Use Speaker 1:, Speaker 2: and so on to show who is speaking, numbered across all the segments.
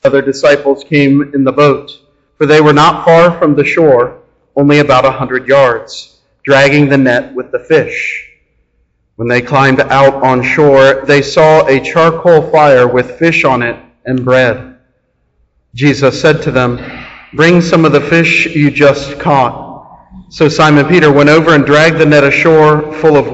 Speaker 1: other disciples came in the boat, for they were not far from the shore, only about 100 yards, dragging the net with the fish. When they climbed out on shore, they saw a charcoal fire with fish on it and bread. Jesus said to them, "Bring some of the fish you just caught." So Simon Peter went over and dragged the net ashore full of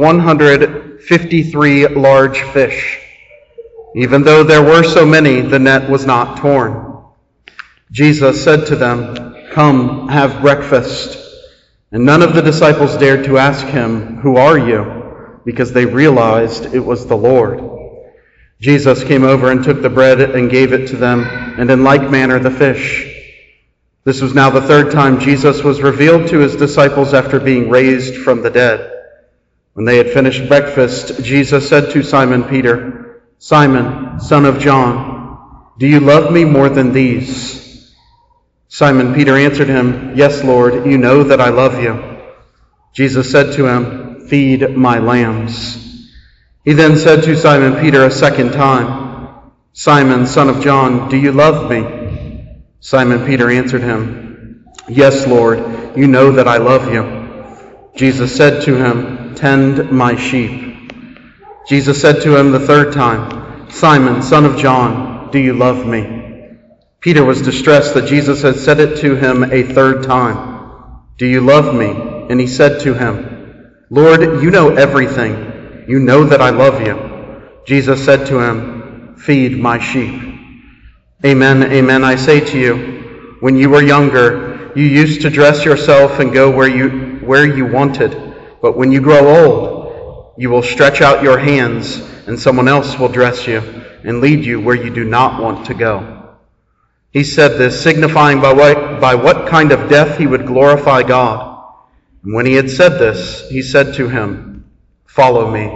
Speaker 1: 153 large fish. Even though there were so many, the net was not torn. Jesus said to them, "Come, have breakfast." And none of the disciples dared to ask him, "Who are you?" because they realized it was the Lord. Jesus came over and took the bread and gave it to them, and in like manner the fish. This was now the third time Jesus was revealed to his disciples after being raised from the dead. When they had finished breakfast, Jesus said to Simon Peter, "Simon, son of John, do you love me more than these?" Simon Peter answered him, "Yes, Lord, you know that I love you." Jesus said to him, "Feed my lambs." He then said to Simon Peter a second time, "Simon, son of John, do you love me?" Simon Peter answered him, "Yes, Lord, you know that I love you." Jesus said to him, "Tend my sheep." Jesus said to him the third time, "Simon, son of John, do you love me?" Peter was distressed that Jesus had said it to him a third time. "Do you love me?" And he said to him, "Lord, you know everything. You know that I love you." Jesus said to him, "Feed my sheep." Amen, amen, I say to you, when you were younger, you used to dress yourself and go where you wanted. But when you grow old, you will stretch out your hands, and someone else will dress you and lead you where you do not want to go. He said this, signifying by what kind of death he would glorify God. And when he had said this, he said to him, "Follow me."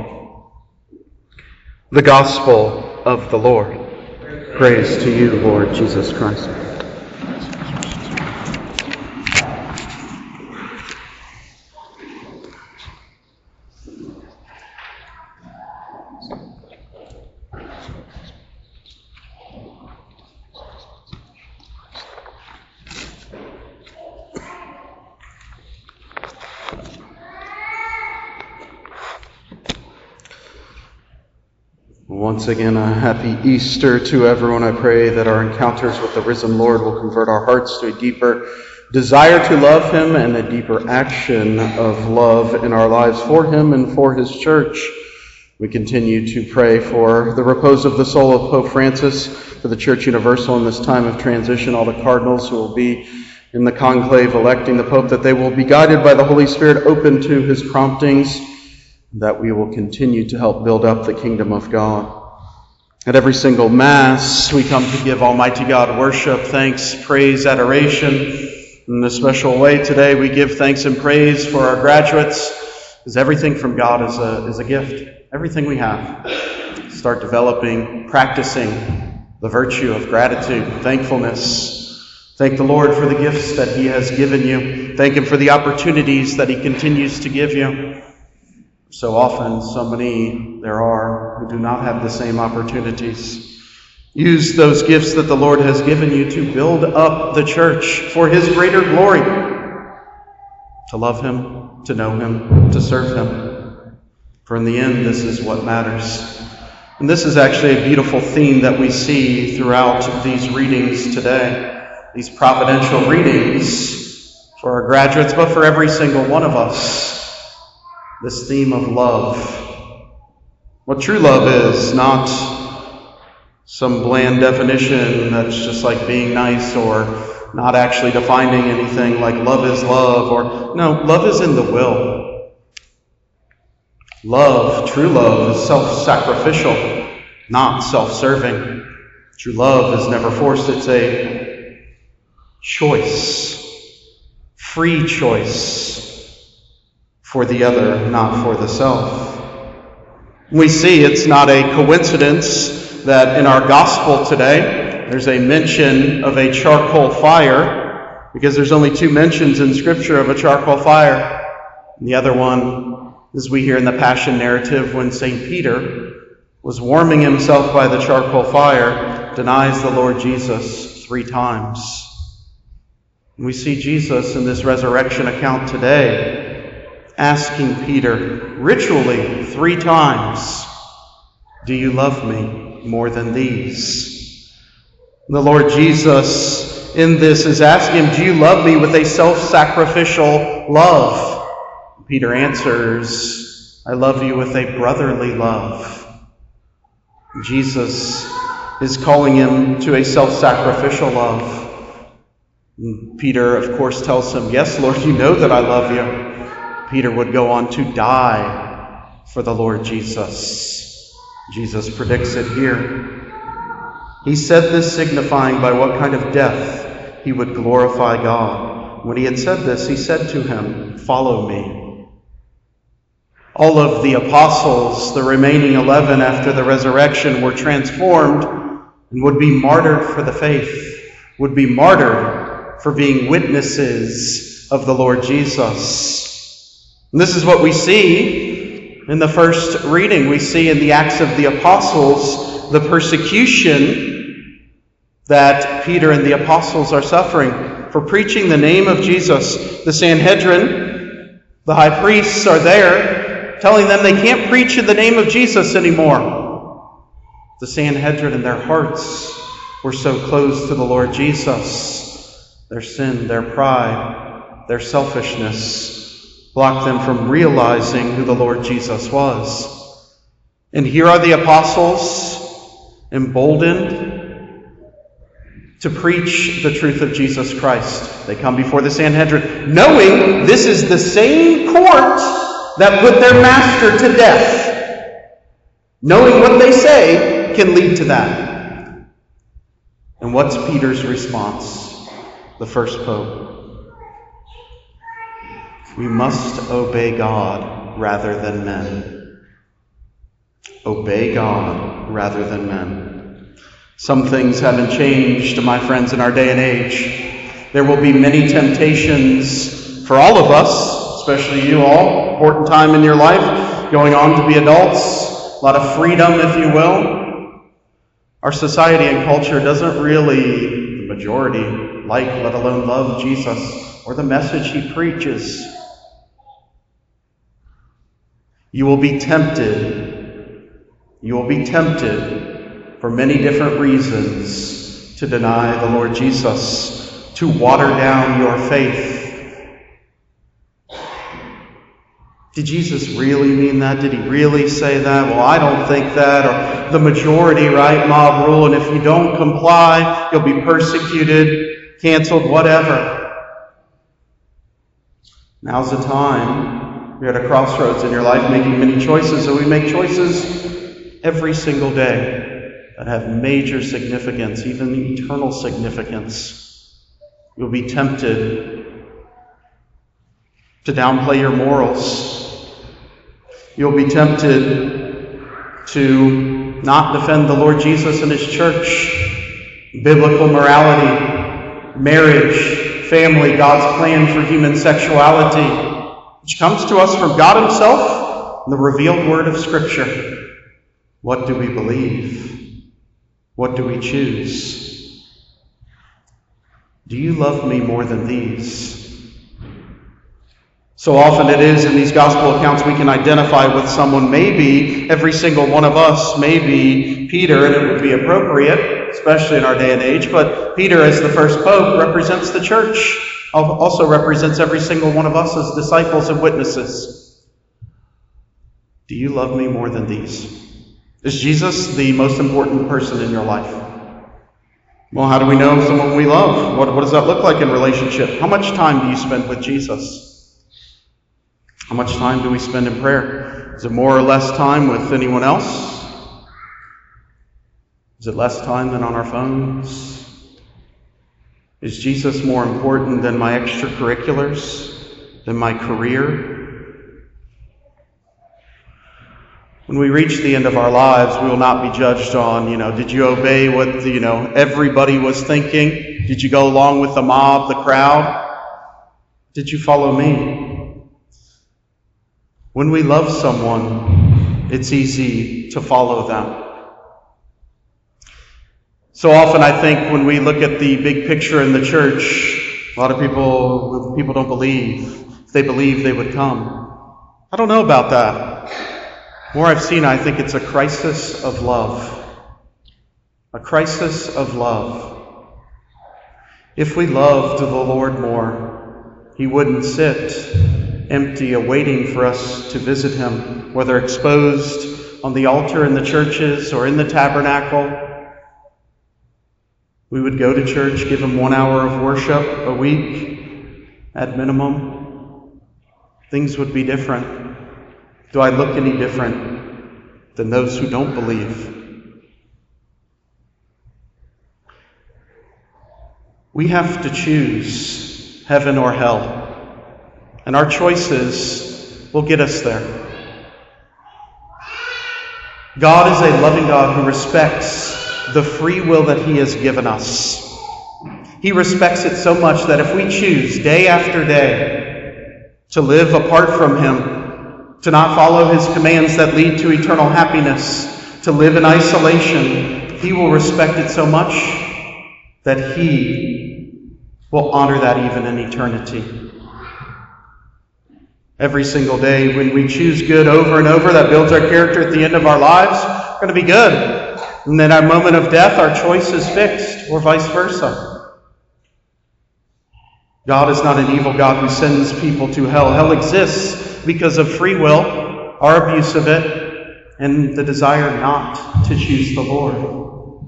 Speaker 1: The Gospel of the Lord. Praise to you, Lord Jesus Christ. Once again, a happy Easter to everyone. I pray that our encounters with the risen Lord will convert our hearts to a deeper desire to love him and a deeper action of love in our lives for him and for his church. We continue to pray for the repose of the soul of Pope Francis, for the Church Universal in this time of transition, all the cardinals who will be in the conclave electing the Pope, that they will be guided by the Holy Spirit, open to his promptings, that we will continue to help build up the kingdom of God. At every single Mass, we come to give Almighty God worship, thanks, praise, adoration. In a special way today, we give thanks and praise for our graduates, because everything from God is a gift. Everything we have. Start developing, practicing the virtue of gratitude, thankfulness. Thank the Lord for the gifts that he has given you. Thank him for the opportunities that he continues to give you. So often, so many there are who do not have the same opportunities. Use those gifts that the Lord has given you to build up the church for his greater glory. To love him, to know him, to serve him. For in the end, this is what matters. And this is actually a beautiful theme that we see throughout these readings today. These providential readings for our graduates, but for every single one of us. This theme of love. What true love is, not some bland definition that's just like being nice or not actually defining anything like love is love, or no, love is in the will. Love, true love, is self-sacrificial, not self-serving. True love is never forced. It's a choice, free choice for the other, not for the self. We see it's not a coincidence that in our gospel today, there's a mention of a charcoal fire, because there's only two mentions in Scripture of a charcoal fire. And the other one, as we hear in the Passion narrative, when St. Peter was warming himself by the charcoal fire, denies the Lord Jesus 3 times. And we see Jesus in this resurrection account today asking Peter ritually 3 times, "Do you love me more than these?" And the Lord Jesus in this is asking him, "Do you love me with a self-sacrificial love?" Peter answers, "I love you with a brotherly love." Jesus is calling him to a self-sacrificial love. And Peter, of course, tells him, "Yes, Lord, you know that I love you." Peter would go on to die for the Lord Jesus. Jesus predicts it here. He said this signifying by what kind of death he would glorify God. When he had said this, he said to him, "Follow me." All of the apostles, the remaining 11 after the resurrection, were transformed and would be martyred for the faith, would be martyred for being witnesses of the Lord Jesus. And this is what we see in the first reading. We see in the Acts of the Apostles the persecution that Peter and the apostles are suffering for preaching the name of Jesus. The Sanhedrin, the high priests, are there telling them they can't preach in the name of Jesus anymore. The Sanhedrin in their hearts were so close to the Lord Jesus. Their sin, their pride, their selfishness blocked them from realizing who the Lord Jesus was. And here are the apostles, emboldened to preach the truth of Jesus Christ. They come before the Sanhedrin, knowing this is the same court that put their master to death. Knowing what they say can lead to that. And what's Peter's response? The first pope. We must obey God rather than men. Obey God rather than men. Some things haven't changed, my friends, in our day and age. There will be many temptations for all of us, especially you all, important time in your life, going on to be adults, a lot of freedom, if you will. Our society and culture doesn't really, the majority, like, let alone love Jesus or the message he preaches. You will be tempted. You will be tempted for many different reasons to deny the Lord Jesus, to water down your faith. Did Jesus really mean that? Did he really say that? Well, I don't think that. Or the majority, right? Mob rule. And if you don't comply, you'll be persecuted, canceled, whatever. Now's the time. You're at a crossroads in your life making many choices. And we make choices every single day that have major significance, even eternal significance. You'll be tempted to downplay your morals. You'll be tempted to not defend the Lord Jesus and his church, biblical morality, marriage, family, God's plan for human sexuality, which comes to us from God himself in the revealed word of Scripture. What do we believe? What do we choose? Do you love me more than these? So often it is in these gospel accounts we can identify with someone, maybe every single one of us, maybe Peter, and it would be appropriate, especially in our day and age, but Peter as the first pope represents the church, also represents every single one of us as disciples and witnesses. Do you love me more than these? Is Jesus the most important person in your life? Well, how do we know someone we love? What does that look like in relationship? How much time do you spend with Jesus? How much time do we spend in prayer? Is it more or less time with anyone else? Is it less time than on our phones? Is Jesus more important than my extracurriculars, than my career? When we reach the end of our lives, we will not be judged on, did you obey what, everybody was thinking? Did you go along with the mob, the crowd? Did you follow me? When we love someone, it's easy to follow them. So often I think when we look at the big picture in the church, a lot of people don't believe. If they believe, they would come. I don't know about that. More I've seen, I think it's a crisis of love. A crisis of love. If we loved the Lord more, he wouldn't sit empty, awaiting for us to visit him, whether exposed on the altar in the churches or in the tabernacle. We would go to church, give him 1 hour of worship a week at minimum. Things would be different. Do I look any different than those who don't believe? We have to choose heaven or hell, and our choices will get us there. God is a loving God who respects the free will that he has given us. He respects it so much that if we choose day after day to live apart from him, to not follow his commands that lead to eternal happiness, to live in isolation, he will respect it so much that he will honor that even in eternity. Every single day when we choose good over and over, that builds our character at the end of our lives. We're going to be good. And then our moment of death, our choice is fixed, or vice versa. God is not an evil God who sends people to hell. Hell exists because of free will, our abuse of it, and the desire not to choose the Lord.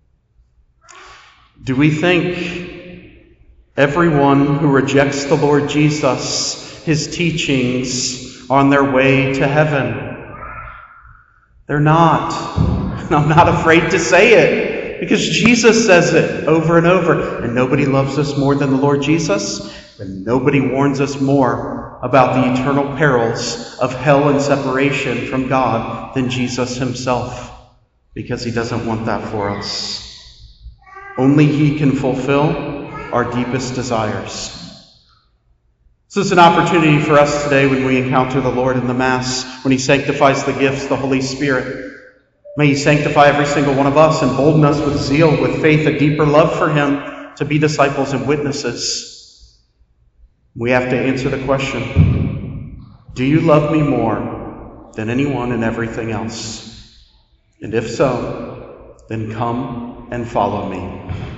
Speaker 1: Do we think everyone who rejects the Lord Jesus, his teachings, are on their way to heaven? They're not. And I'm not afraid to say it, because Jesus says it over and over. And nobody loves us more than the Lord Jesus, and nobody warns us more about the eternal perils of hell and separation from God than Jesus himself, because he doesn't want that for us. Only he can fulfill our deepest desires. So it's an opportunity for us today when we encounter the Lord in the Mass, when he sanctifies the gifts, the Holy Spirit. May he sanctify every single one of us, embolden us with zeal, with faith, a deeper love for him, to be disciples and witnesses. We have to answer the question, do you love me more than anyone and everything else? And if so, then come and follow me.